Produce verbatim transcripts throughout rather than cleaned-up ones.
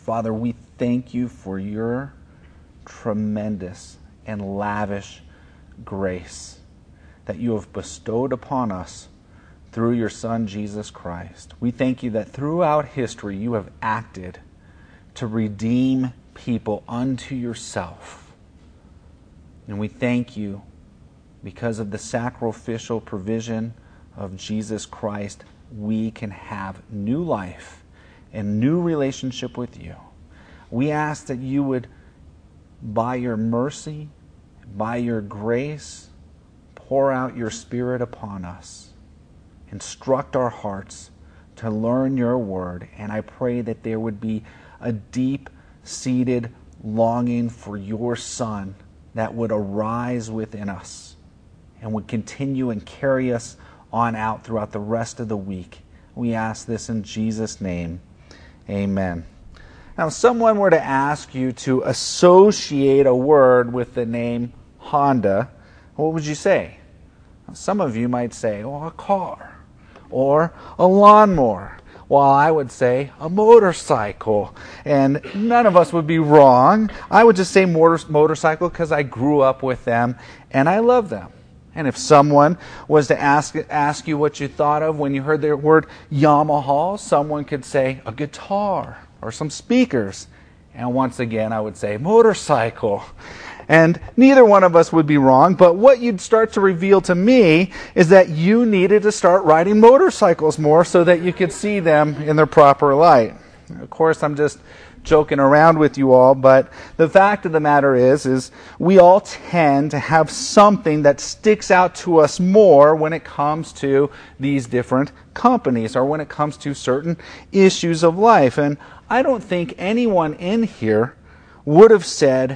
Father, we thank you for your tremendous and lavish grace that you have bestowed upon us through your Son, Jesus Christ. We thank you that throughout history you have acted to redeem people unto yourself. And we thank you because of the sacrificial provision of Jesus Christ, we can have new life and new relationship with you. We ask that you would, by your mercy, by your grace, pour out your Spirit upon us. Instruct our hearts to learn your word. And I pray that there would be a deep-seated longing for your Son that would arise within us and would continue and carry us on out throughout the rest of the week. We ask this in Jesus' name. Amen. Now, if someone were to ask you to associate a word with the name Honda, what would you say? Some of you might say, oh, a car, or a lawnmower, while I would say a motorcycle. And none of us would be wrong. I would just say motor- motorcycle because I grew up with them and I love them. And if someone was to ask ask you what you thought of when you heard the word Yamaha, someone could say a guitar or some speakers. And once again, I would say motorcycle. And neither one of us would be wrong, but what you'd start to reveal to me is that you needed to start riding motorcycles more so that you could see them in their proper light. Of course, I'm just joking around with you all, but the fact of the matter is, is we all tend to have something that sticks out to us more when it comes to these different companies or when it comes to certain issues of life. And I don't think anyone in here would have said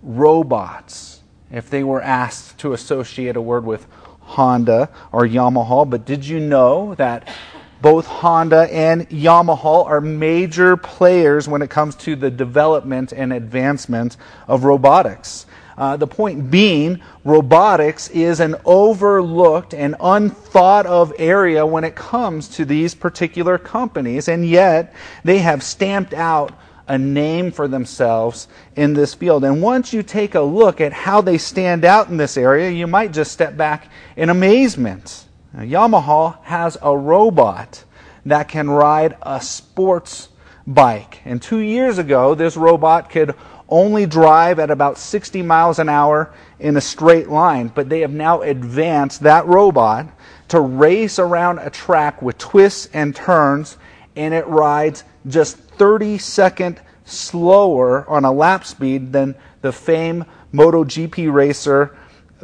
robots if they were asked to associate a word with Honda or Yamaha. But did you know that both Honda and Yamaha are major players when it comes to the development and advancement of robotics? Uh, the point being, robotics is an overlooked and unthought of area when it comes to these particular companies, and yet they have stamped out a name for themselves in this field. And once you take a look at how they stand out in this area, you might just step back in amazement. Now, Yamaha has a robot that can ride a sports bike. And two years ago, this robot could only drive at about sixty miles an hour in a straight line. But they have now advanced that robot to race around a track with twists and turns, and it rides just thirty seconds slower on a lap speed than the famed MotoGP racer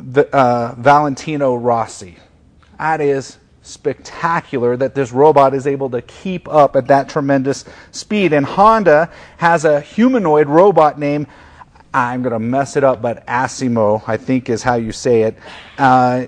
uh, Valentino Rossi. That is spectacular that this robot is able to keep up at that tremendous speed. And Honda has a humanoid robot named, I'm going to mess it up, but Asimo, I think is how you say it. Uh,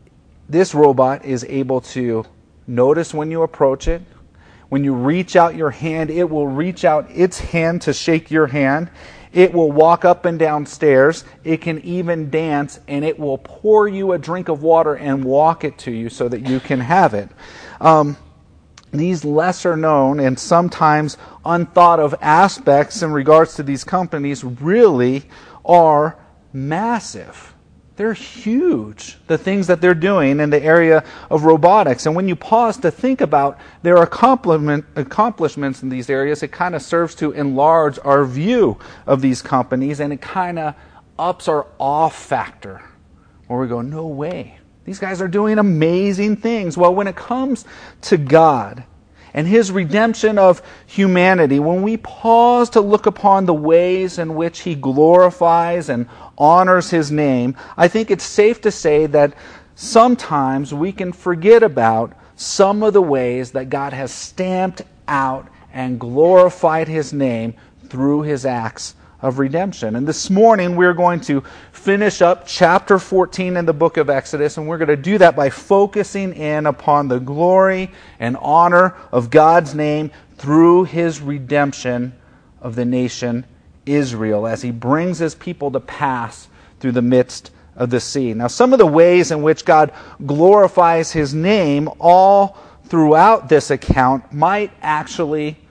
this robot is able to notice when you approach it. When you reach out your hand, it will reach out its hand to shake your hand. It will walk up and down stairs. It can even dance, and it will pour you a drink of water and walk it to you so that you can have it. Um, these lesser known and sometimes unthought of aspects in regards to these companies really are massive. They're huge, the things that they're doing in the area of robotics. And when you pause to think about their accomplishments in these areas, it kind of serves to enlarge our view of these companies, and it kind of ups our awe factor, where we go, no way. These guys are doing amazing things. Well, when it comes to God and His redemption of humanity, when we pause to look upon the ways in which He glorifies and honors His name, I think it's safe to say that sometimes we can forget about some of the ways that God has stamped out and glorified His name through His acts of redemption. And this morning we're going to finish up chapter fourteen in the book of Exodus, and we're going to do that by focusing in upon the glory and honor of God's name through His redemption of the nation Israel as He brings His people to pass through the midst of the sea. Now, some of the ways in which God glorifies His name all throughout this account might actually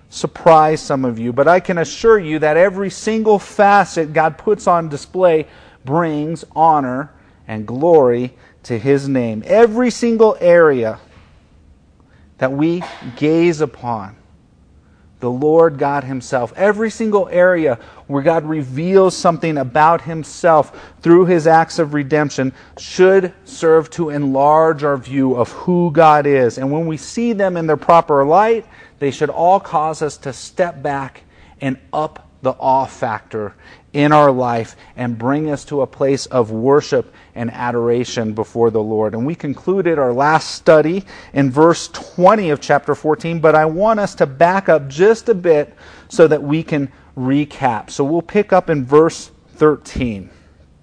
surprise some of you, but I can assure you that every single facet God puts on display brings honor and glory to His name. Every single area that we gaze upon, the Lord God Himself, every single area where God reveals something about Himself through His acts of redemption should serve to enlarge our view of who God is. And when we see them in their proper light, they should all cause us to step back and up the awe factor in our life and bring us to a place of worship and adoration before the Lord. And we concluded our last study in verse twenty of chapter fourteen, but I want us to back up just a bit so that we can recap. So we'll pick up in verse thirteen.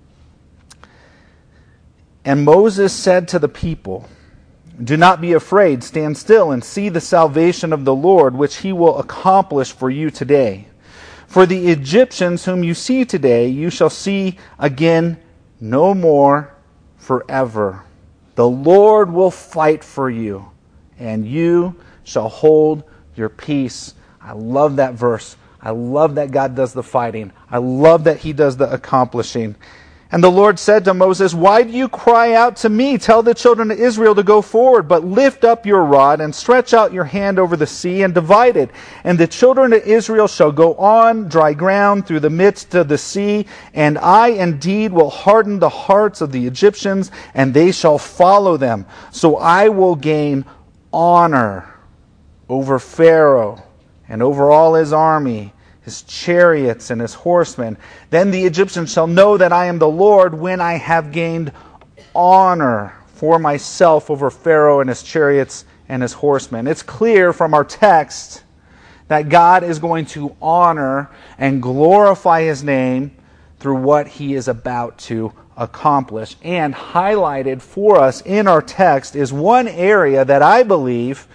And Moses said to the people, "Do not be afraid, stand still and see the salvation of the Lord, which He will accomplish for you today. For the Egyptians whom you see today, you shall see again no more forever. The Lord will fight for you, and you shall hold your peace." I love that verse. I love that God does the fighting. I love that He does the accomplishing. And the Lord said to Moses, "Why do you cry out to me? Tell the children of Israel to go forward, but lift up your rod and stretch out your hand over the sea and divide it. And the children of Israel shall go on dry ground through the midst of the sea. And I indeed will harden the hearts of the Egyptians, and they shall follow them. So I will gain honor over Pharaoh and over all his army, his chariots and his horsemen. Then the Egyptians shall know that I am the Lord when I have gained honor for myself over Pharaoh and his chariots and his horsemen." It's clear from our text that God is going to honor and glorify His name through what He is about to accomplish. And highlighted for us in our text is one area that I believe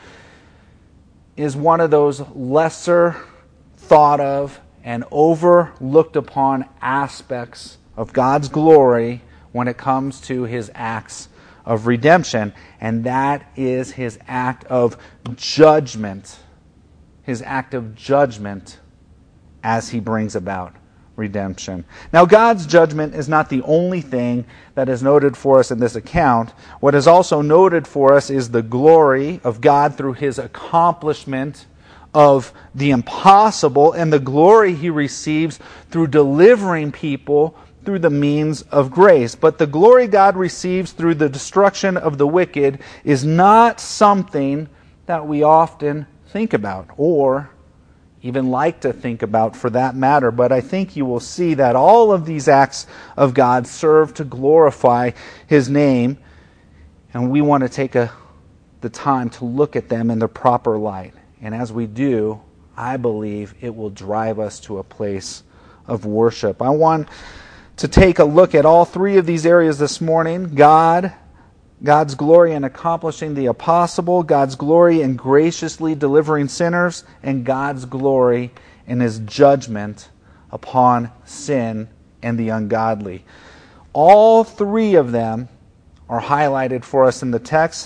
is one of those lesser thought of and overlooked upon aspects of God's glory when it comes to His acts of redemption, and that is His act of judgment. His act of judgment as He brings about redemption. Now, God's judgment is not the only thing that is noted for us in this account. What is also noted for us is the glory of God through His accomplishment of the impossible, and the glory He receives through delivering people through the means of grace. But the glory God receives through the destruction of the wicked is not something that we often think about, or even like to think about for that matter. But I think you will see that all of these acts of God serve to glorify His name, and we want to take a, the time to look at them in the proper light. And as we do, I believe it will drive us to a place of worship. I want to take a look at all three of these areas this morning. God, God's glory in accomplishing the impossible, God's glory in graciously delivering sinners, and God's glory in His judgment upon sin and the ungodly. All three of them are highlighted for us in the text,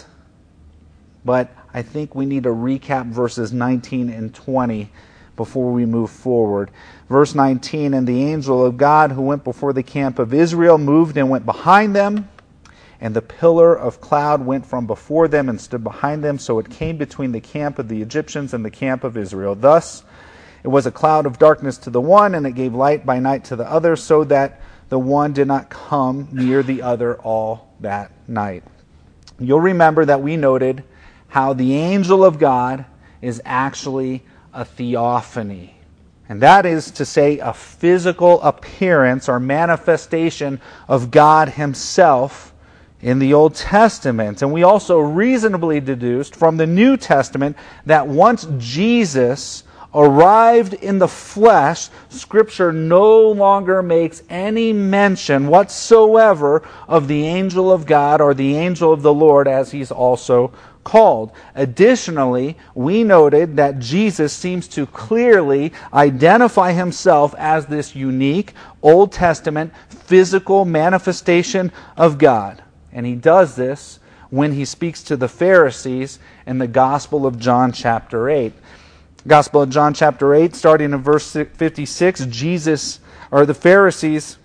but I think we need to recap verses nineteen and twenty before we move forward. Verse nineteen, "And the angel of God who went before the camp of Israel moved and went behind them, and the pillar of cloud went from before them and stood behind them, so it came between the camp of the Egyptians and the camp of Israel. Thus it was a cloud of darkness to the one, and it gave light by night to the other, so that the one did not come near the other all that night." You'll remember that we noted how the angel of God is actually a theophany. And that is to say, a physical appearance or manifestation of God Himself in the Old Testament. And we also reasonably deduced from the New Testament that once Jesus arrived in the flesh, Scripture no longer makes any mention whatsoever of the angel of God or the angel of the Lord, as he's also called. Additionally, we noted that Jesus seems to clearly identify Himself as this unique Old Testament physical manifestation of God. And He does this when He speaks to the Pharisees in the Gospel of John chapter eight. Gospel of John chapter eight, starting in verse fifty-six, Jesus, or the Pharisees,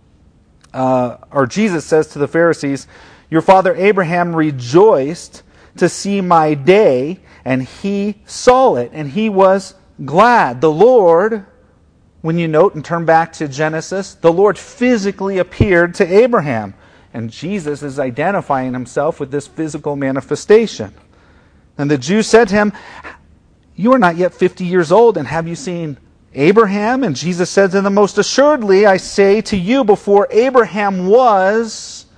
uh, or Jesus says to the Pharisees, "Your father Abraham rejoiced to see my day, and he saw it, and he was glad." The Lord, when you note and turn back to Genesis, the Lord physically appeared to Abraham. And Jesus is identifying himself with this physical manifestation. And the Jews said to him, "You are not yet fifty years old, and have you seen Abraham?" And Jesus said to them, "Most assuredly, I say to you, before Abraham was,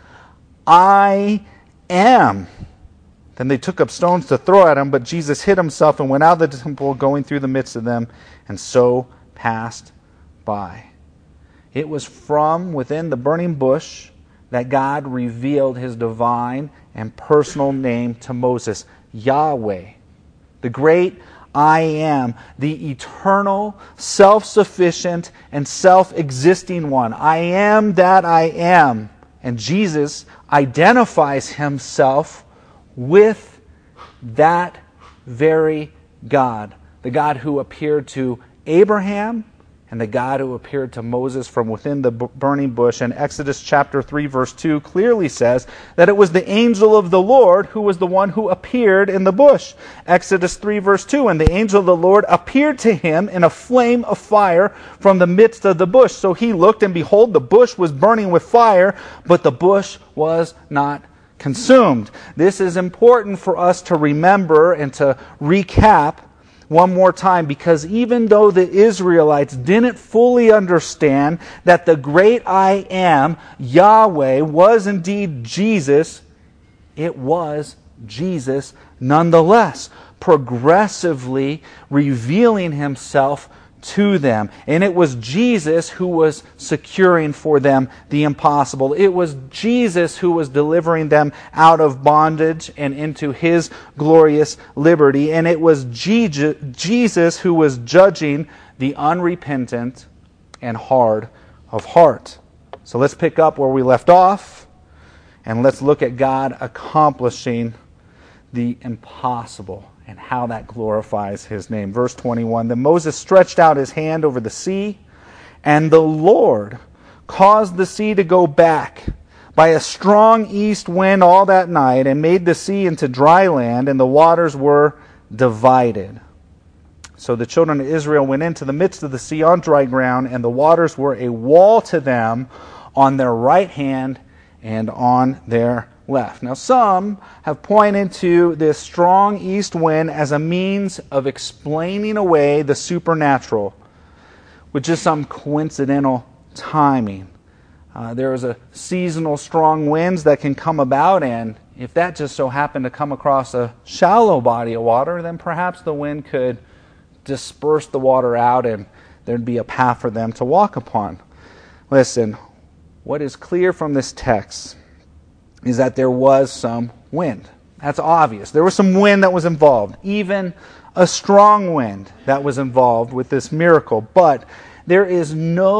I am." Then they took up stones to throw at him, but Jesus hid himself and went out of the temple, going through the midst of them, and so passed by. It was from within the burning bush that God revealed his divine and personal name to Moses, Yahweh, the great I am, the eternal, self-sufficient, and self-existing one. I am that I am. And Jesus identifies himself with that very God, the God who appeared to Abraham and the God who appeared to Moses from within the burning bush. And Exodus chapter three verse two clearly says that it was the angel of the Lord who was the one who appeared in the bush. Exodus three verse two, "And the angel of the Lord appeared to him in a flame of fire from the midst of the bush. So he looked, and behold, the bush was burning with fire, but the bush was not consumed." This is important for us to remember and to recap one more time, because even though the Israelites didn't fully understand that the great I am, Yahweh, was indeed Jesus, it was Jesus nonetheless, progressively revealing himself to them. And it was Jesus who was securing for them the impossible. It was Jesus who was delivering them out of bondage and into his glorious liberty. And it was Jesus who was judging the unrepentant and hard of heart. So let's pick up where we left off, and let's look at God accomplishing the impossible and how that glorifies his name. Verse twenty-one, "Then Moses stretched out his hand over the sea, and the Lord caused the sea to go back by a strong east wind all that night, and made the sea into dry land, and the waters were divided. So the children of Israel went into the midst of the sea on dry ground, and the waters were a wall to them on their right hand and on their left." Now some have pointed to this strong east wind as a means of explaining away the supernatural with just some coincidental timing. Uh, there is a seasonal strong winds that can come about, and if that just so happened to come across a shallow body of water, then perhaps the wind could disperse the water out and there'd be a path for them to walk upon. Listen, what is clear from this text is that there was some wind. That's obvious. There was some wind that was involved, even a strong wind that was involved with this miracle. But there is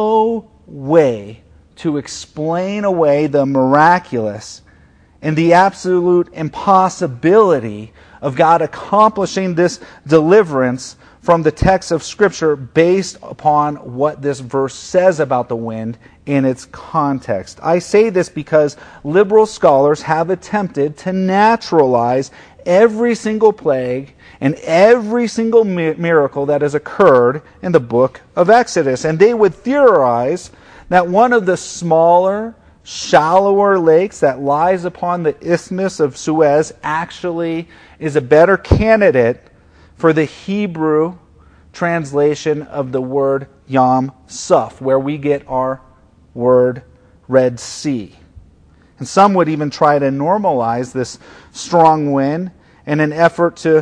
no way to explain away the miraculous and the absolute impossibility of God accomplishing this deliverance from the text of Scripture based upon what this verse says about the wind in its context. I say this because liberal scholars have attempted to naturalize every single plague and every single mi- miracle that has occurred in the book of Exodus. And they would theorize that one of the smaller, shallower lakes that lies upon the Isthmus of Suez actually is a better candidate for the Hebrew translation of the word Yam Suf, where we get our word Red Sea. And some would even try to normalize this strong wind in an effort to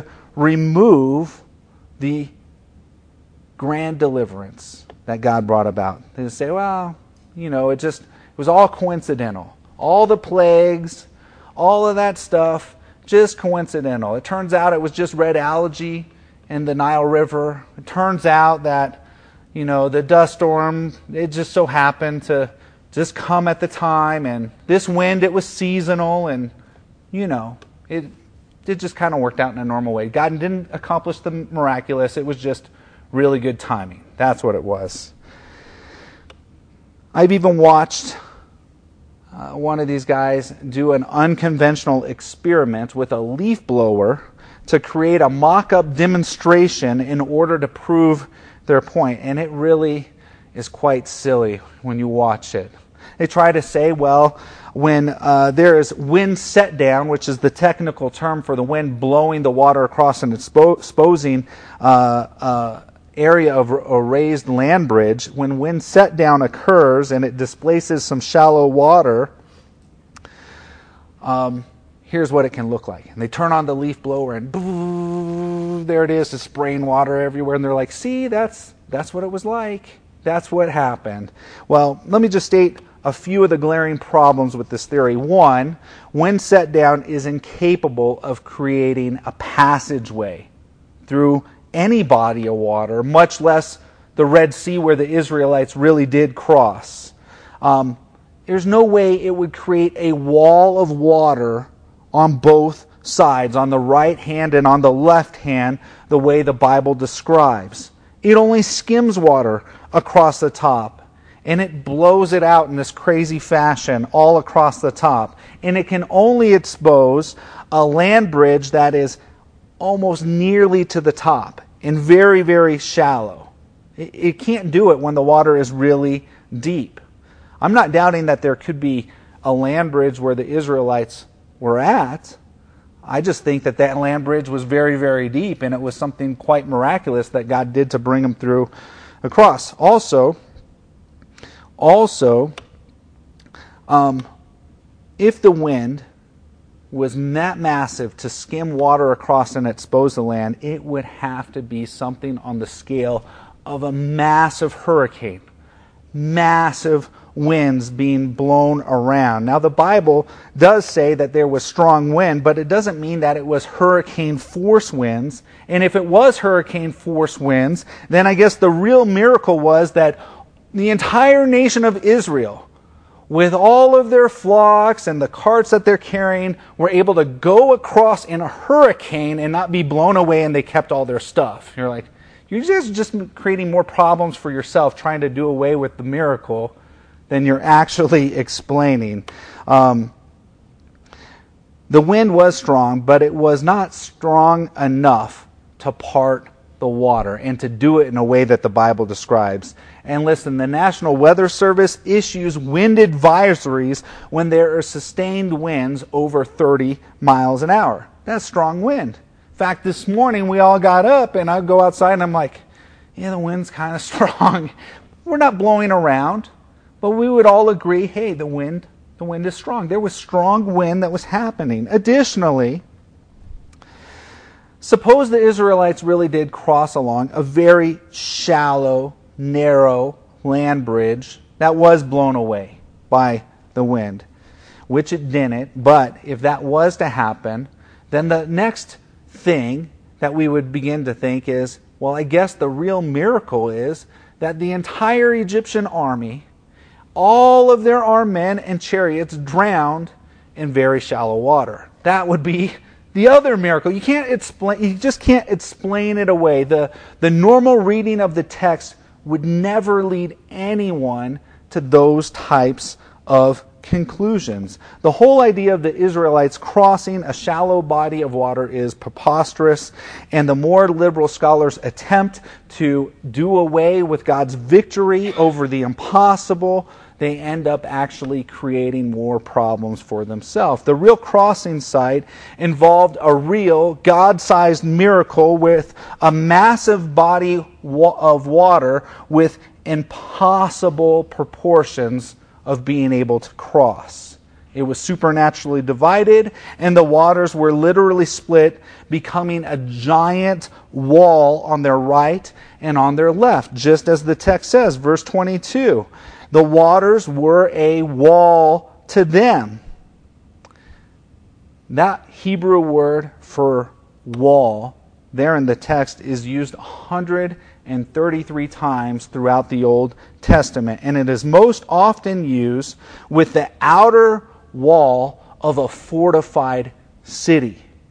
remove the grand deliverance that God brought about. They would say, well, you know, it just it was all coincidental. All the plagues, all of that stuff, just coincidental. It turns out it was just red algae in the Nile River. It turns out that, you know, the dust storm, it just so happened to just come at the time, and this wind, it was seasonal, and, you know, it it just kind of worked out in a normal way. God didn't accomplish the miraculous. It was just really good timing. That's what it was. I've even watched uh, one of these guys do an unconventional experiment with a leaf blower to create a mock-up demonstration in order to prove their point. And it really is quite silly when you watch it. They try to say, well, when uh, there is wind set down, which is the technical term for the wind blowing the water across an expo- exposing uh, uh, area of a raised land bridge, when wind set down occurs and it displaces some shallow water, um, here's what it can look like. And they turn on the leaf blower and boo, there it is, just spraying water everywhere. And they're like, see, that's that's what it was like. That's what happened. Well, let me just state a few of the glaring problems with this theory. One, wind set down is incapable of creating a passageway through any body of water, much less the Red Sea where the Israelites really did cross. Um, there's no way it would create a wall of water on both sides, on the right hand and on the left hand, the way the Bible describes. It only skims water across the top, and it blows it out in this crazy fashion all across the top. And it can only expose a land bridge that is almost nearly to the top and very, very shallow. It, it can't do it when the water is really deep. I'm not doubting that there could be a land bridge where the Israelites were at. I just think that that land bridge was very, very deep, and it was something quite miraculous that God did to bring them through across. Also, also, um, if the wind was that massive to skim water across and expose the land, it would have to be something on the scale of a massive hurricane. Massive winds being blown around. Now, the Bible does say that there was strong wind, but it doesn't mean that it was hurricane force winds. And if it was hurricane force winds, then I guess the real miracle was that the entire nation of Israel, with all of their flocks and the carts that they're carrying, were able to go across in a hurricane and not be blown away, and they kept all their stuff. You're like, you're just, just creating more problems for yourself trying to do away with the miracle than you're actually explaining. Um, the wind was strong, but it was not strong enough to part the water and to do it in a way that the Bible describes. And listen, the National Weather Service issues wind advisories when there are sustained winds over thirty miles an hour. That's strong wind. In fact, this morning we all got up and I go outside and I'm like, yeah, the wind's kind of strong. We're not blowing around, but we would all agree, hey, the wind, the wind is strong. There was strong wind that was happening. Additionally, suppose the Israelites really did cross along a very shallow, narrow land bridge that was blown away by the wind, which it didn't. But if that was to happen, then the next thing that we would begin to think is, well, I guess the real miracle is that the entire Egyptian army, all of their armed men and chariots drowned in very shallow water. That would be the other miracle. You can't explain, you just can't explain it away. The, the normal reading of the text would never lead anyone to those types of conclusions. The whole idea of the Israelites crossing a shallow body of water is preposterous, and the more liberal scholars attempt to do away with God's victory over the impossible, they end up actually creating more problems for themselves. The real crossing site involved a real God-sized miracle with a massive body of water with impossible proportions of being able to cross. It was supernaturally divided, and the waters were literally split, becoming a giant wall on their right and on their left, just as the text says, verse twenty-two. The waters were a wall to them. That Hebrew word for wall there in the text is used one hundred thirty-three times throughout the Old Testament, and it is most often used with the outer wall of a fortified city.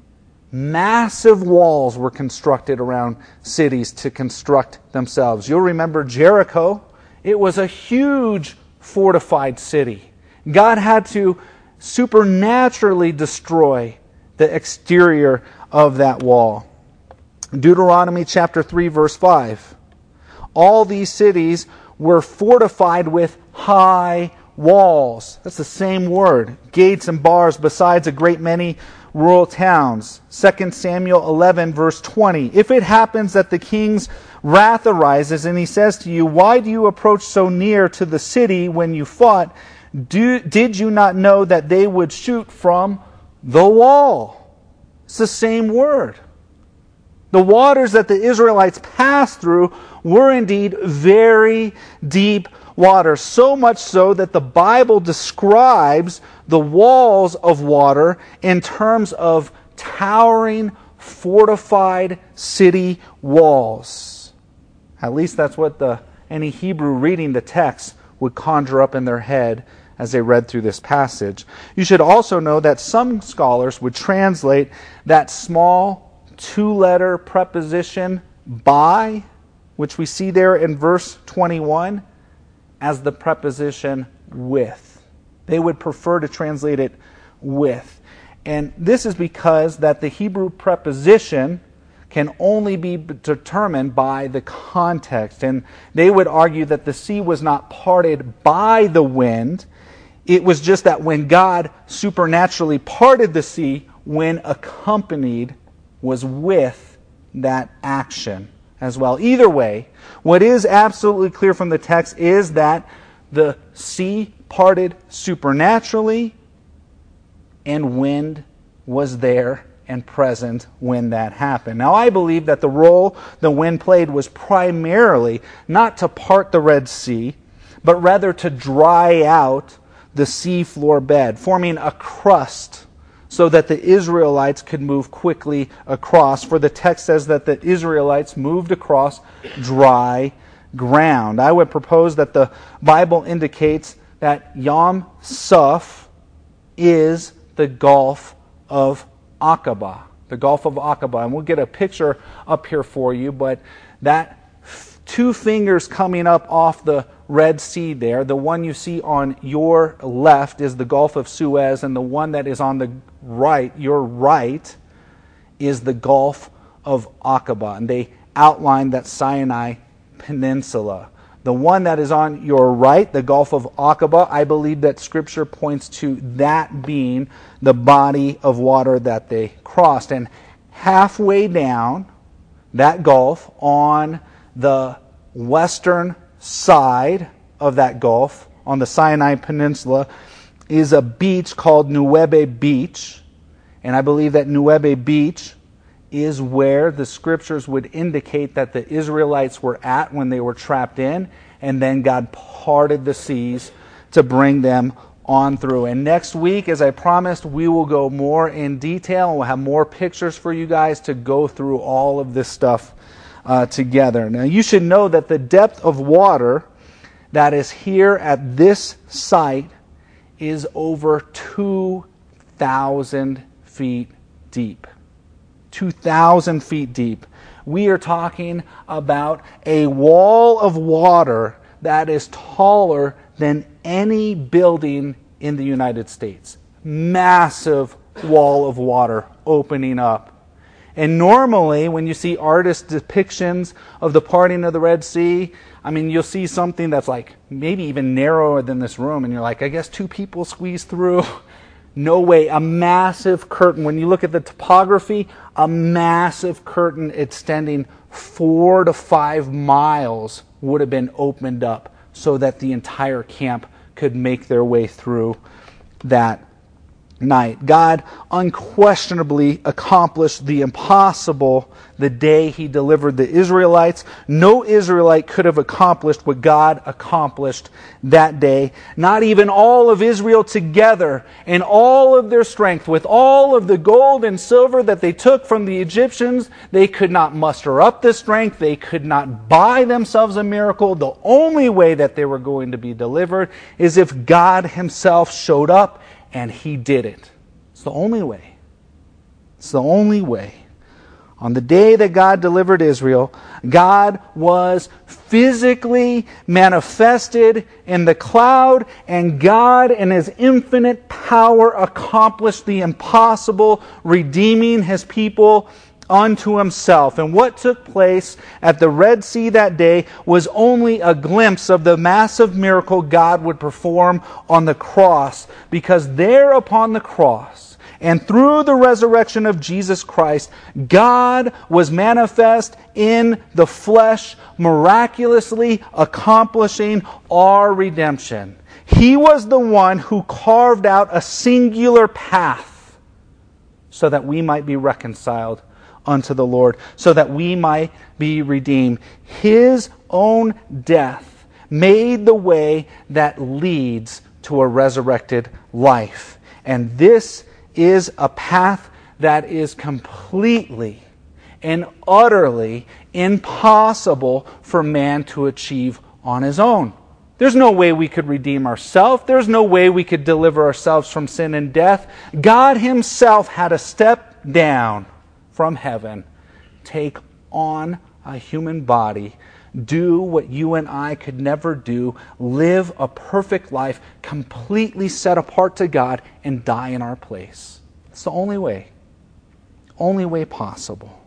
Massive walls were constructed around cities to construct themselves. You'll remember Jericho. It was a huge fortified city. God had to supernaturally destroy the exterior of that wall. Deuteronomy chapter three, verse five. All these cities were fortified with high walls. That's the same word. Gates and bars, besides a great many rural towns. Second Samuel eleven, verse twenty. If it happens that the king's wrath arises, and he says to you, why do you approach so near to the city when you fought? Do, did you not know that they would shoot from the wall? It's the same word. The waters that the Israelites passed through were indeed very deep waters, so much so that the Bible describes the walls of water in terms of towering, fortified city walls. At least that's what the any Hebrew reading the text would conjure up in their head as they read through this passage. You should also know that some scholars would translate that small two-letter preposition by, which we see there in verse twenty-one, as the preposition with. They would prefer to translate it with. And this is because that the Hebrew preposition can only be determined by the context. And they would argue that the sea was not parted by the wind. It was just that when God supernaturally parted the sea, when accompanied was with that action as well. Either way, what is absolutely clear from the text is that the sea parted supernaturally and wind was there and present when that happened. Now, I believe that the role the wind played was primarily not to part the Red Sea, but rather to dry out the seafloor bed, forming a crust so that the Israelites could move quickly across. For the text says that the Israelites moved across dry ground. I would propose that the Bible indicates that Yam Suf is the Gulf of Aqaba. The Gulf of Aqaba. And we'll get a picture up here for you, but that f- two fingers coming up off the Red Sea there, the one you see on your left is the Gulf of Suez, and the one that is on the right, your right, is the Gulf of Aqaba. And they outlined that Sinai Peninsula. The one that is on your right, the Gulf of Aqaba, I believe that Scripture points to that being the body of water that they crossed. And halfway down that gulf, on the western side of that gulf, on the Sinai Peninsula, is a beach called Nuwebe Beach. And I believe that Nuwebe Beach is where the Scriptures would indicate that the Israelites were at when they were trapped in, and then God parted the seas to bring them on through. And next week, as I promised, we will go more in detail, and we'll have more pictures for you guys to go through all of this stuff uh, together. Now, you should know that the depth of water that is here at this site is over two thousand feet deep. two thousand feet deep. We are talking about a wall of water that is taller than any building in the United States. Massive wall of water opening up. And normally, when you see artist depictions of the parting of the Red Sea, I mean, you'll see something that's like maybe even narrower than this room, and you're like, I guess two people squeeze through. No way. A massive curtain. When you look at the topography, a massive curtain extending four to five miles would have been opened up so that the entire camp could make their way through that night. God unquestionably accomplished the impossible the day He delivered the Israelites. No Israelite could have accomplished what God accomplished that day. Not even all of Israel together in all of their strength, with all of the gold and silver that they took from the Egyptians, they could not muster up the strength. They could not buy themselves a miracle. The only way that they were going to be delivered is if God Himself showed up, and He did it. It's the only way. It's the only way. On the day that God delivered Israel, God was physically manifested in the cloud, and God in His infinite power accomplished the impossible, redeeming His people unto Himself. And what took place at the Red Sea that day was only a glimpse of the massive miracle God would perform on the cross, because there upon the cross, and through the resurrection of Jesus Christ, God was manifest in the flesh, miraculously accomplishing our redemption. He was the one who carved out a singular path so that we might be reconciled unto the Lord, so that we might be redeemed. His own death made the way that leads to a resurrected life. And this is a path that is completely and utterly impossible for man to achieve on his own. There's no way we could redeem ourselves. There's no way we could deliver ourselves from sin and death. God Himself had to step down from heaven, take on a human body, do what you and I could never do, live a perfect life, completely set apart to God, and die in our place. It's the only way. Only way possible.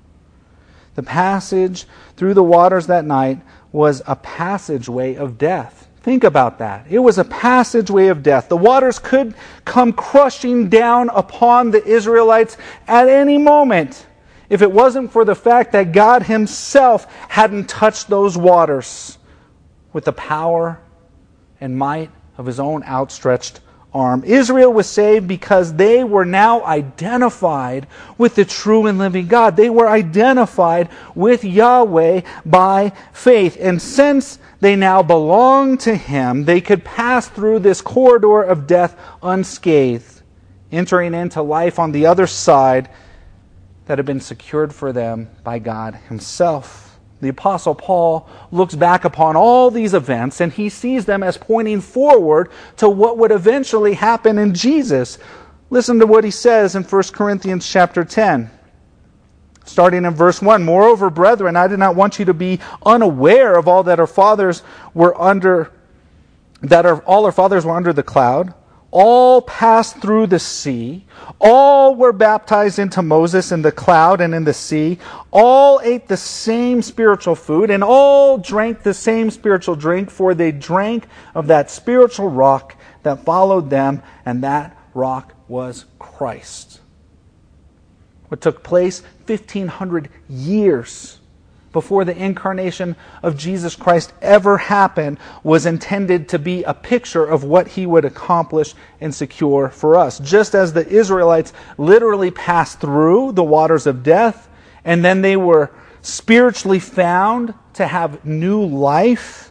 The passage through the waters that night was a passageway of death. Think about that. It was a passageway of death. The waters could come crushing down upon the Israelites at any moment if it wasn't for the fact that God Himself hadn't touched those waters with the power and might of His own outstretched arm. Israel was saved because they were now identified with the true and living God. They were identified with Yahweh by faith. And since they now belonged to Him, they could pass through this corridor of death unscathed, entering into life on the other side that had been secured for them by God Himself. The Apostle Paul looks back upon all these events and he sees them as pointing forward to what would eventually happen in Jesus. Listen to what he says in First Corinthians chapter ten. Starting in verse one. Moreover, brethren, I did not want you to be unaware of all that our fathers were under, that our, all our fathers were under the cloud. All passed through the sea. All were baptized into Moses in the cloud and in the sea. All ate the same spiritual food, and all drank the same spiritual drink, for they drank of that spiritual rock that followed them, and that rock was Christ. What took place fifteen hundred years before the incarnation of Jesus Christ ever happened was intended to be a picture of what He would accomplish and secure for us. Just as the Israelites literally passed through the waters of death, and then they were spiritually found to have new life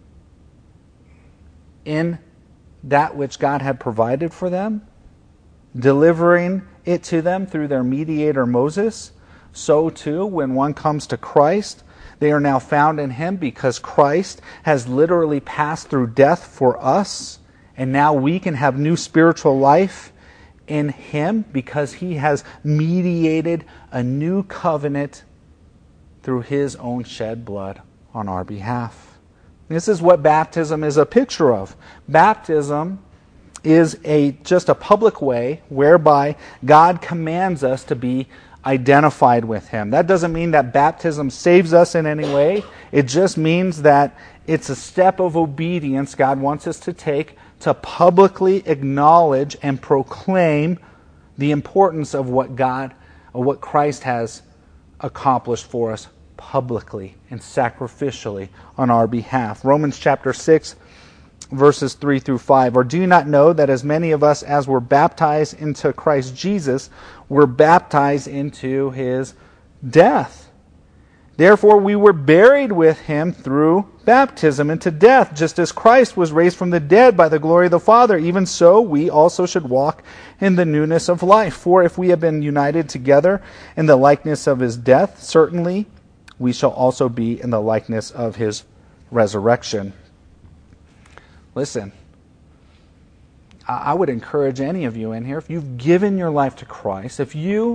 in that which God had provided for them, delivering it to them through their mediator Moses, so too, when one comes to Christ, they are now found in Him because Christ has literally passed through death for us, and now we can have new spiritual life in Him because He has mediated a new covenant through His own shed blood on our behalf. This is what baptism is a picture of. Baptism is a just a public way whereby God commands us to be identified with Him. That doesn't mean that baptism saves us in any way. It just means that it's a step of obedience God wants us to take to publicly acknowledge and proclaim the importance of what God, or what Christ has accomplished for us publicly and sacrificially on our behalf. Romans chapter six, verses three through five. Or do you not know that as many of us as were baptized into Christ Jesus were baptized into His death? Therefore we were buried with Him through baptism into death, just as Christ was raised from the dead by the glory of the Father. Even so we also should walk in the newness of life. For if we have been united together in the likeness of His death, certainly we shall also be in the likeness of His resurrection. Listen, I would encourage any of you in here, if you've given your life to Christ, if you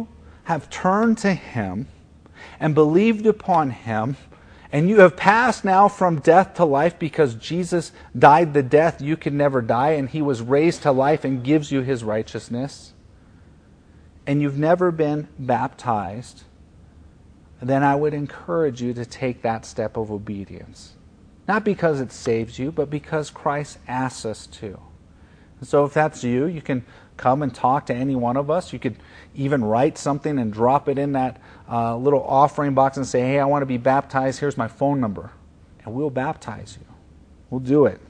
have turned to him and believed upon him, and you have passed now from death to life because Jesus died the death you could never die, and he was raised to life and gives you his righteousness, and you've never been baptized, then I would encourage you to take that step of obedience. Not because it saves you, but because Christ asks us to. And so if that's you, you can come and talk to any one of us. You could even write something and drop it in that uh, little offering box and say, hey, I want to be baptized. Here's my phone number. And we'll baptize you. We'll do it.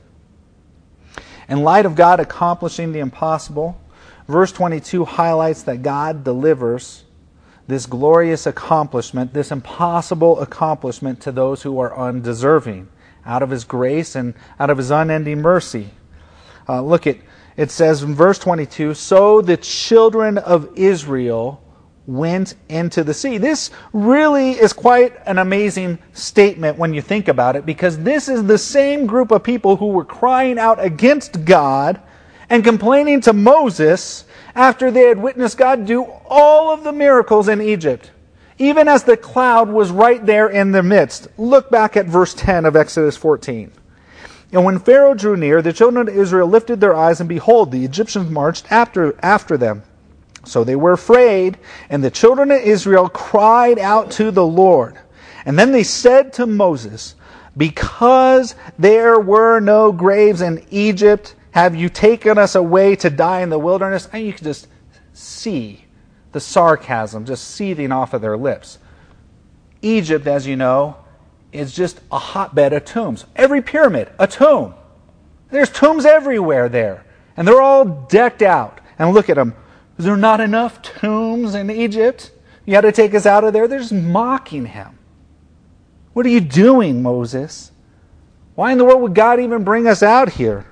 In light of God accomplishing the impossible, verse twenty-two highlights that God delivers this glorious accomplishment, this impossible accomplishment to those who are undeserving, out of his grace and out of his unending mercy. Uh, look at, it says in verse twenty-two, so the children of Israel went into the sea. This really is quite an amazing statement when you think about it, because this is the same group of people who were crying out against God and complaining to Moses after they had witnessed God do all of the miracles in Egypt, even as the cloud was right there in their midst. Look back at verse ten of Exodus fourteen. And when Pharaoh drew near, the children of Israel lifted their eyes, and behold, the Egyptians marched after, after them. So they were afraid, and the children of Israel cried out to the Lord. And then they said to Moses, because there were no graves in Egypt, have you taken us away to die in the wilderness? And you can just see the sarcasm just seething off of their lips. Egypt, as you know, is just a hotbed of tombs. Every pyramid, a tomb. There's tombs everywhere there. And they're all decked out. And look at them. Is there not enough tombs in Egypt? You got to take us out of there? They're just mocking him. What are you doing, Moses? Why in the world would God even bring us out here?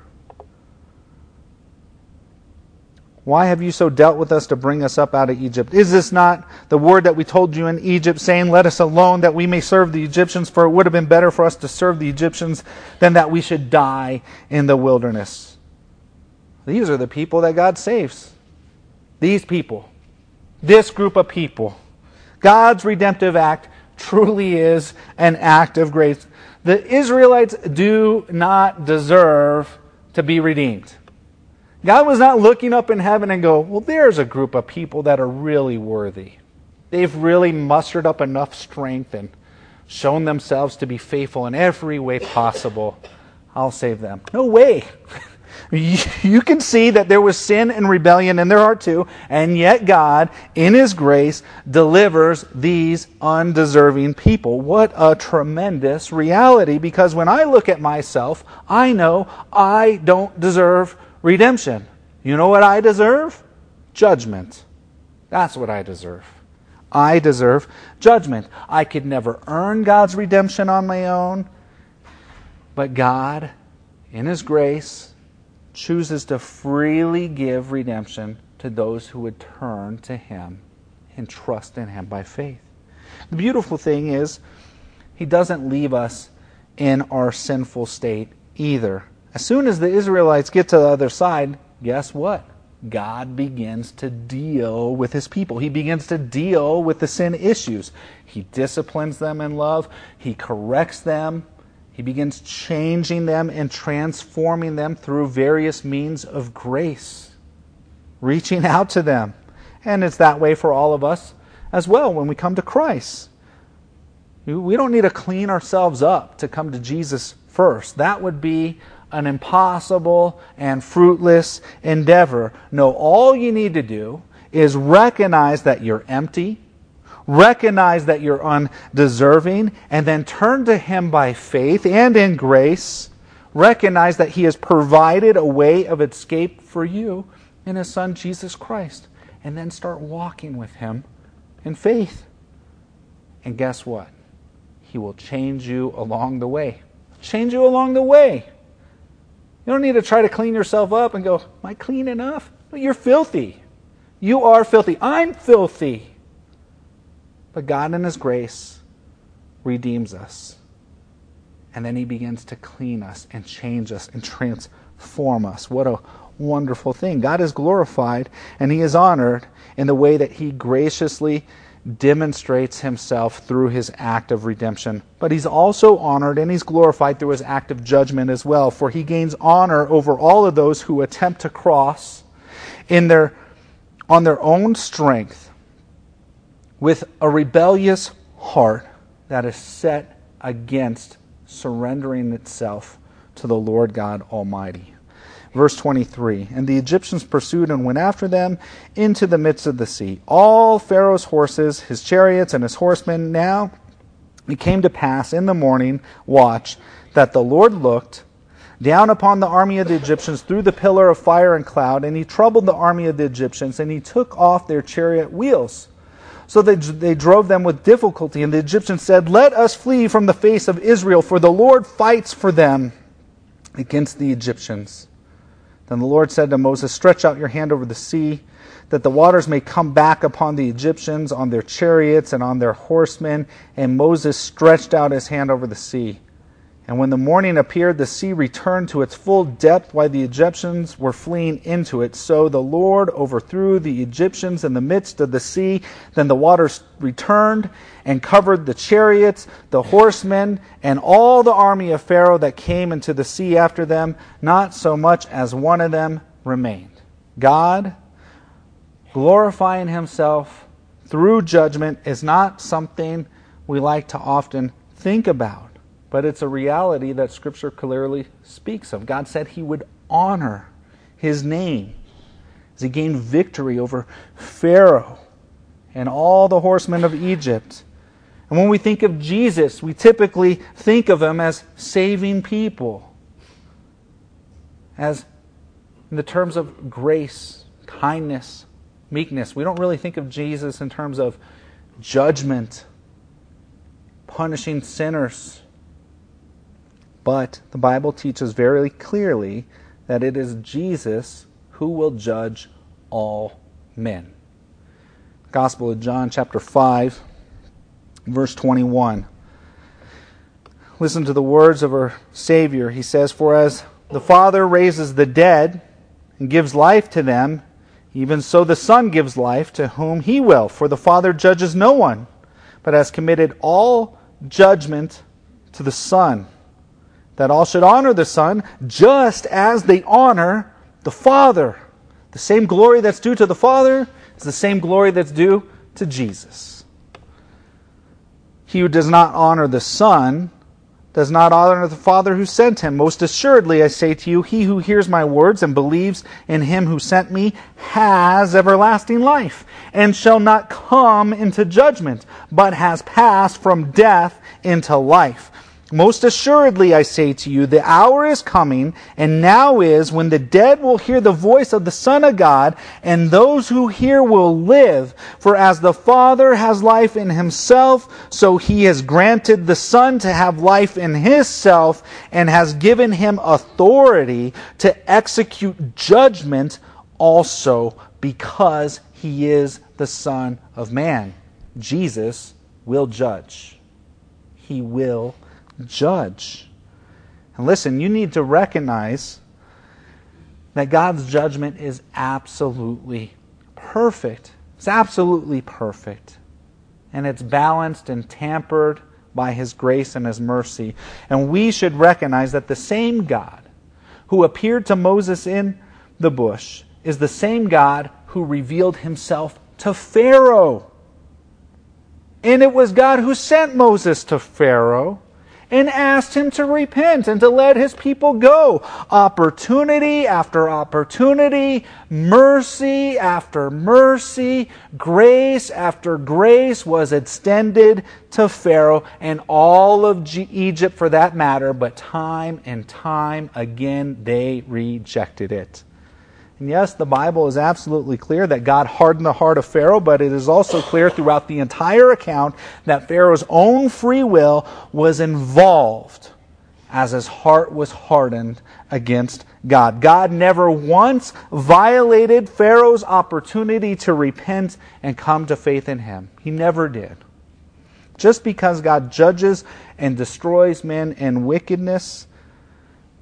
Why have you so dealt with us to bring us up out of Egypt? Is this not the word that we told you in Egypt, saying, let us alone that we may serve the Egyptians? For it would have been better for us to serve the Egyptians than that we should die in the wilderness. These are the people that God saves. These people. This group of people. God's redemptive act truly is an act of grace. The Israelites do not deserve to be redeemed. God was not looking up in heaven and go, well, there's a group of people that are really worthy. They've really mustered up enough strength and shown themselves to be faithful in every way possible. I'll save them. No way. You can see that there was sin and rebellion in their heart too, and yet God, in his grace, delivers these undeserving people. What a tremendous reality, because when I look at myself, I know I don't deserve redemption. You know what I deserve? Judgment. That's what I deserve. I deserve judgment. I could never earn God's redemption on my own, but God, in his grace, chooses to freely give redemption to those who would turn to him and trust in him by faith. The beautiful thing is, he doesn't leave us in our sinful state either. As soon as the Israelites get to the other side, guess what? God begins to deal with his people. He begins to deal with the sin issues. He disciplines them in love. He corrects them. He begins changing them and transforming them through various means of grace, reaching out to them. And it's that way for all of us as well when we come to Christ. We don't need to clean ourselves up to come to Jesus first. That would be an impossible and fruitless endeavor. No, all you need to do is recognize that you're empty, recognize that you're undeserving, and then turn to him by faith and in grace. Recognize that he has provided a way of escape for you in his Son, Jesus Christ. And then start walking with him in faith. And guess what? He will change you along the way. Change you along the way. You don't need to try to clean yourself up and go, am I clean enough? No, you're filthy. You are filthy. I'm filthy. But God in his grace redeems us. And then he begins to clean us and change us and transform transform us. What a wonderful thing. God is glorified and he is honored in the way that he graciously demonstrates himself through his act of redemption. But he's also honored and he's glorified through his act of judgment as well, for he gains honor over all of those who attempt to cross in their on their own strength with a rebellious heart that is set against surrendering itself to the Lord God Almighty. Verse twenty-three, and the Egyptians pursued and went after them into the midst of the sea. All Pharaoh's horses, his chariots, and his horsemen. Now it came to pass in the morning watch that the Lord looked down upon the army of the Egyptians through the pillar of fire and cloud, and he troubled the army of the Egyptians, and he took off their chariot wheels. So they, they drove them with difficulty, and the Egyptians said, let us flee from the face of Israel, for the Lord fights for them against the Egyptians. Then the Lord said to Moses, stretch out your hand over the sea, that the waters may come back upon the Egyptians, on their chariots and on their horsemen. And Moses stretched out his hand over the sea. And when the morning appeared, the sea returned to its full depth while the Egyptians were fleeing into it. So the Lord overthrew the Egyptians in the midst of the sea. Then the waters returned and covered the chariots, the horsemen, and all the army of Pharaoh that came into the sea after them. Not so much as one of them remained. God, glorifying himself through judgment, is not something we like to often think about. But it's a reality that Scripture clearly speaks of. God said he would honor his name as he gained victory over Pharaoh and all the horsemen of Egypt. And when we think of Jesus, we typically think of him as saving people, as in the terms of grace, kindness, meekness. We don't really think of Jesus in terms of judgment, punishing sinners. But the Bible teaches very clearly that it is Jesus who will judge all men. Gospel of John chapter five, verse twenty-one. Listen to the words of our Savior. He says, for as the Father raises the dead and gives life to them, even so the Son gives life to whom he will. For the Father judges no one, but has committed all judgment to the Son, that all should honor the Son just as they honor the Father. The same glory that's due to the Father is the same glory that's due to Jesus. He who does not honor the Son does not honor the Father who sent him. Most assuredly, I say to you, he who hears my words and believes in him who sent me has everlasting life, and shall not come into judgment, but has passed from death into life. Most assuredly, I say to you, the hour is coming, and now is, when the dead will hear the voice of the Son of God, and those who hear will live. For as the Father has life in himself, so he has granted the Son to have life in himself, and has given him authority to execute judgment also, because he is the Son of Man. Jesus will judge. He will judge. And listen, you need to recognize that God's judgment is absolutely perfect. It's absolutely perfect. And it's balanced and tempered by his grace and his mercy. And we should recognize that the same God who appeared to Moses in the bush is the same God who revealed himself to Pharaoh. And it was God who sent Moses to Pharaoh and asked him to repent and to let his people go. Opportunity after opportunity, mercy after mercy, grace after grace was extended to Pharaoh and all of G- Egypt for that matter, but time and time again they rejected it. And yes, the Bible is absolutely clear that God hardened the heart of Pharaoh, but it is also clear throughout the entire account that Pharaoh's own free will was involved as his heart was hardened against God. God never once violated Pharaoh's opportunity to repent and come to faith in him. He never did. Just because God judges and destroys men in wickedness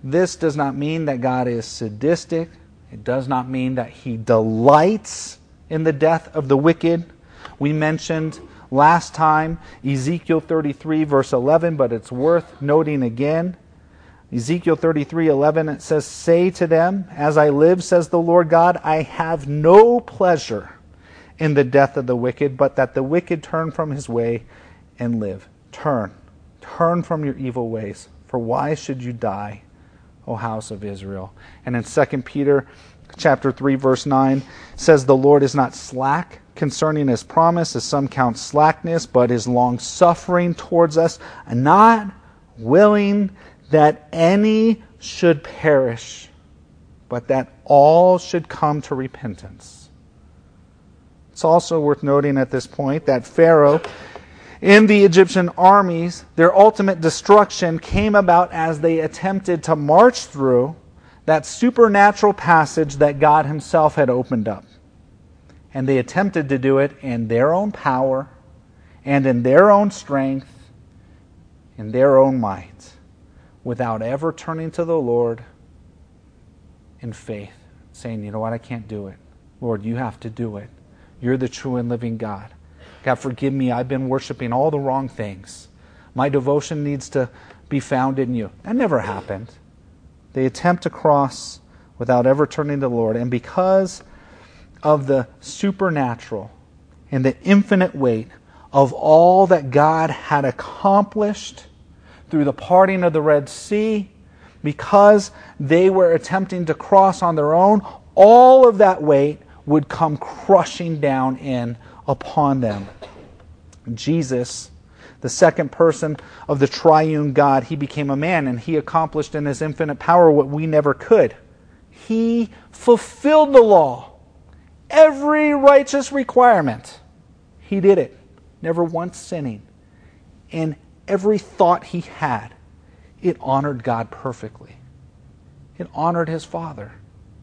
This does not mean that God is sadistic. It does not mean that he delights in the death of the wicked. We mentioned last time Ezekiel thirty-three verse eleven, but it's worth noting again. Ezekiel thirty-three eleven, it says, "Say to them, as I live, says the Lord God, I have no pleasure in the death of the wicked, but that the wicked turn from his way and live." Turn. Turn from your evil ways. For why should you die, O house of Israel? And in Second Peter chapter three, verse nine, says, "The Lord is not slack concerning his promise, as some count slackness, but is long-suffering towards us, not willing that any should perish, but that all should come to repentance." It's also worth noting at this point that Pharaoh and the Egyptian armies, their ultimate destruction came about as they attempted to march through that supernatural passage that God himself had opened up. And they attempted to do it in their own power and in their own strength, in their own might, without ever turning to the Lord in faith, saying, "You know what, I can't do it. Lord, you have to do it. You're the true and living God. God, forgive me. I've been worshiping all the wrong things. My devotion needs to be found in you." That never happened. They attempt to cross without ever turning to the Lord. And because of the supernatural and the infinite weight of all that God had accomplished through the parting of the Red Sea, because they were attempting to cross on their own, all of that weight would come crushing down in upon them. Jesus, the second person of the triune God, he became a man, and he accomplished in his infinite power what we never could. He fulfilled the law, every righteous requirement. He did it, never once sinning. And every thought he had, it honored God perfectly. It honored his Father.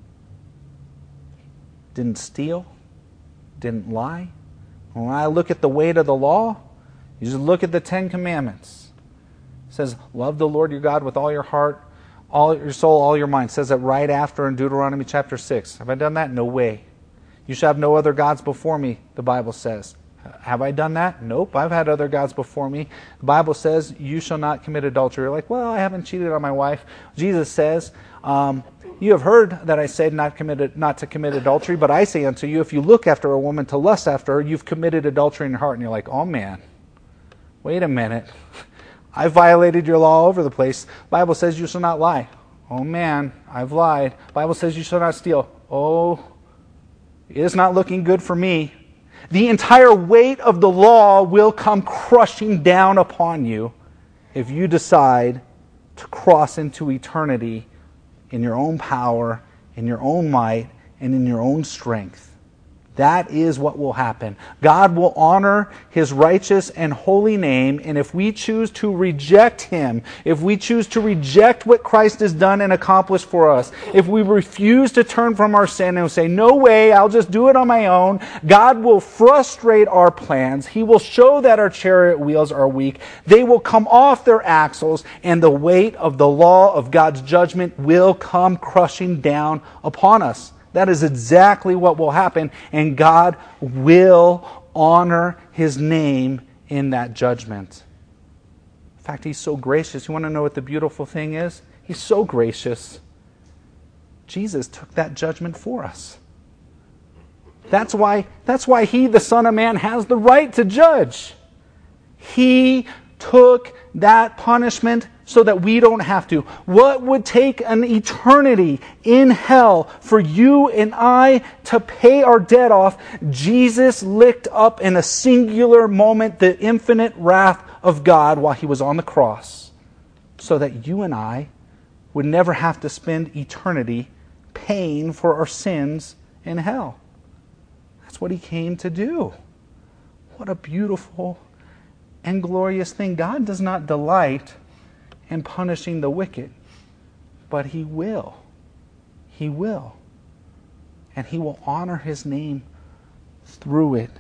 Didn't steal, didn't lie. When I look at the weight of the law, you just look at the Ten Commandments. It says, love the Lord your God with all your heart, all your soul, all your mind. It says that right after in Deuteronomy chapter six. Have I done that? No way. You shall have no other gods before me, the Bible says. Have I done that? Nope, I've had other gods before me. The Bible says, you shall not commit adultery. You're like, well, I haven't cheated on my wife. Jesus says, um, you have heard that I said not, committed, not to commit adultery, but I say unto you, if you look after a woman to lust after her, you've committed adultery in your heart. And you're like, oh man, wait a minute. I've violated your law all over the place. The Bible says you shall not lie. Oh man, I've lied. The Bible says you shall not steal. Oh, it is not looking good for me. The entire weight of the law will come crushing down upon you if you decide to cross into eternity in your own power, in your own might, and in your own strength. That is what will happen. God will honor his righteous and holy name, and if we choose to reject him, if we choose to reject what Christ has done and accomplished for us, if we refuse to turn from our sin and say, no way, I'll just do it on my own, God will frustrate our plans. He will show that our chariot wheels are weak. They will come off their axles, and the weight of the law of God's judgment will come crushing down upon us. That is exactly what will happen, and God will honor his name in that judgment. In fact, he's so gracious. You want to know what the beautiful thing is? He's so gracious. Jesus took that judgment for us. That's why, that's why he, the Son of Man, has the right to judge. He took that punishment so that we don't have to. What would take an eternity in hell for you and I to pay our debt off? Jesus licked up in a singular moment the infinite wrath of God while he was on the cross, so that you and I would never have to spend eternity paying for our sins in hell. That's what he came to do. What a beautiful and glorious thing. God does not delight in punishing the wicked, but he will. He will. And he will honor his name through it.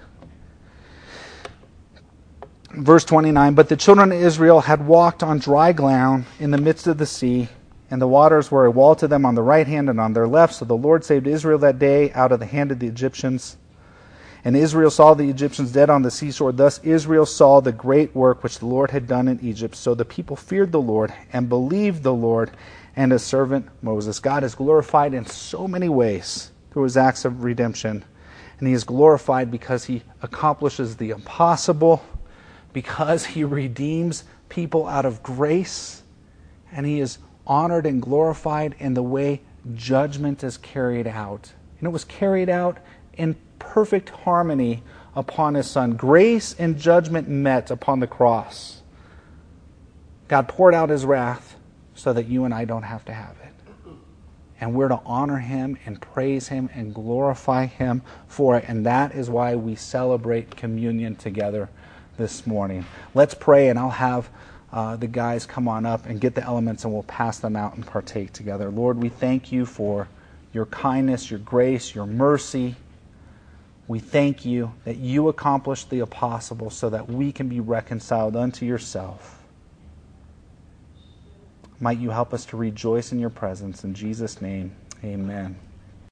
Verse twenty-nine, but the children of Israel had walked on dry ground in the midst of the sea, and the waters were a wall to them on the right hand and on their left. So the Lord saved Israel that day out of the hand of the Egyptians. And Israel saw the Egyptians dead on the seashore. Thus Israel saw the great work which the Lord had done in Egypt. So the people feared the Lord and believed the Lord and his servant Moses. God is glorified in so many ways through his acts of redemption. And he is glorified because he accomplishes the impossible, because he redeems people out of grace, and he is honored and glorified in the way judgment is carried out. And it was carried out in perfect harmony upon his Son. Grace and judgment met upon the cross. God poured out his wrath so that you and I don't have to have it. And we're to honor him and praise him and glorify him for it. And that is why we celebrate communion together this morning. Let's pray, and I'll have uh, the guys come on up and get the elements, and we'll pass them out and partake together. Lord, we thank you for your kindness, your grace, your mercy. We thank you that you accomplished the impossible so that we can be reconciled unto yourself. Might you help us to rejoice in your presence. In Jesus' name, amen.